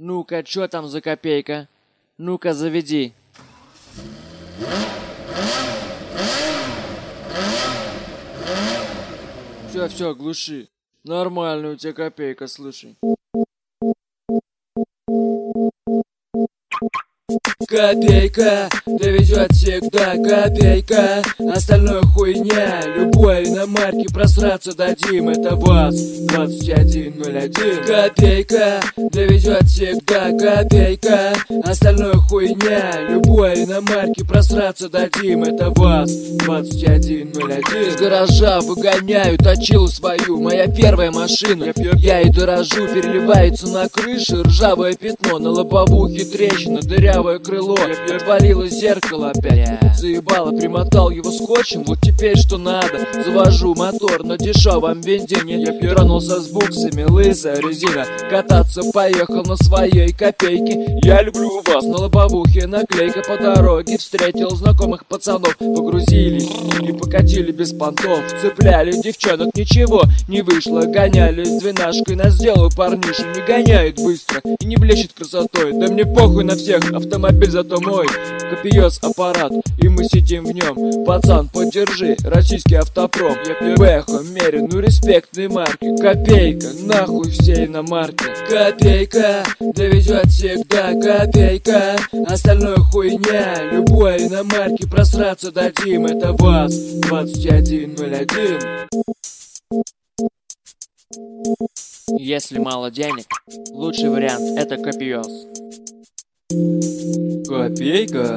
Ну-ка, чё там за копейка? Ну-ка, заведи. Все, глуши. Нормальная у тебя копейка, слушай. Копейка довезет всегда, копейка. Остальное хуйня. Любой иномарки просраться дадим. Это ВАЗ-2101. Копейка довезет всегда, копейка. Остальное хуйня. Любой иномарки просраться дадим. Это ВАЗ-2101. С гаража выгоняю точилу свою. Моя первая машина. Я и дорожу. Переливается на крыше ржавое пятно. На лобовухе трещина, дырявое крыло. Отвалилось зеркало опять. Заебало, примотал его скотчем. Вот теперь что надо. Завожу мотор на дешевом бензине. Я тронулся с буксами, лысая резина. Кататься поехал на своей копейке. Я люблю вас. На лобовухе наклейка. По дороге встретил знакомых пацанов. Погрузились и покатили без понтов. Цепляли девчонок, ничего не вышло. Гонялись двенашкой, нас сделал парниша. Не гоняет быстро и не блещет красотой. Да мне похуй на всех, автомобиль зато мой. Копиёс аппарат, и мы сидим в нем. Пацан, поддержи, российский автопром. Я Бэхо, мерю, ну респектные марки. Копейка, нахуй все иномарки. Копейка довезет всегда, копейка. Остальное хуйня. Любой иномарки просраться дадим. Это ВАЗ-2101. Если мало денег, лучший вариант это копиёс. Копейка.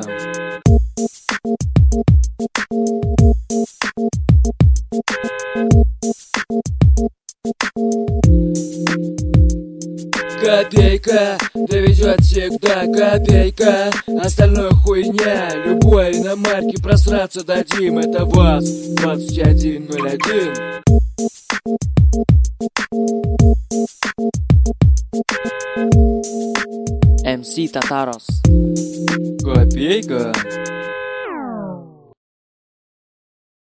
Копейка довезет всегда, копейка. Остальное хуйня. Любой иномарки просраться дадим. Это ВАЗ-2101. МС Татарос. Копейка.